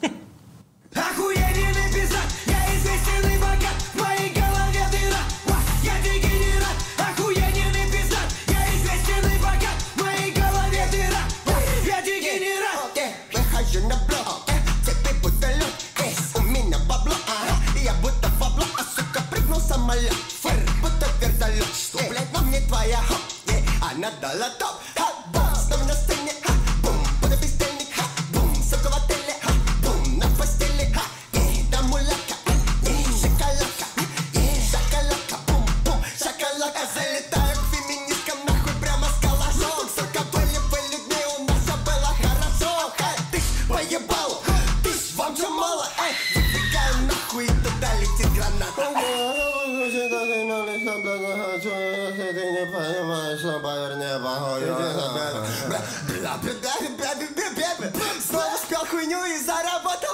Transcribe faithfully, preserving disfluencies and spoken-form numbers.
Охуенный пиздак, я известен и богат, в моей голове дыра, ва, я дегенерат. Охуенный пиздак, я известен и богат, в моей голове дыра, ва, я дегенерат. Выхожу на блок, цепи будто лед, у меня бабло, я будто бабло, а сука прыгнул самолет, будто вертолет. Что, блядь, на мне твоя хоп, она дала топ, ха-бум, снова на сцене, ха-бум, буду бездельник, ха-бум, сука в отеле, ха-бум, на постели, ха, и да мулака, и шоколадка, и шоколадка, бум-бум, шоколадка. Залетаю к феминисткам нахуй прямо с калашом, сука, были-были дни, у нас все было хорошо, эй, ты ж поебал, ты ж вам же мало, эй, выдвигаю нахуй, и туда летит граната. Ты не понимаешь, что поверни похуй. Снова спел хуйню и заработал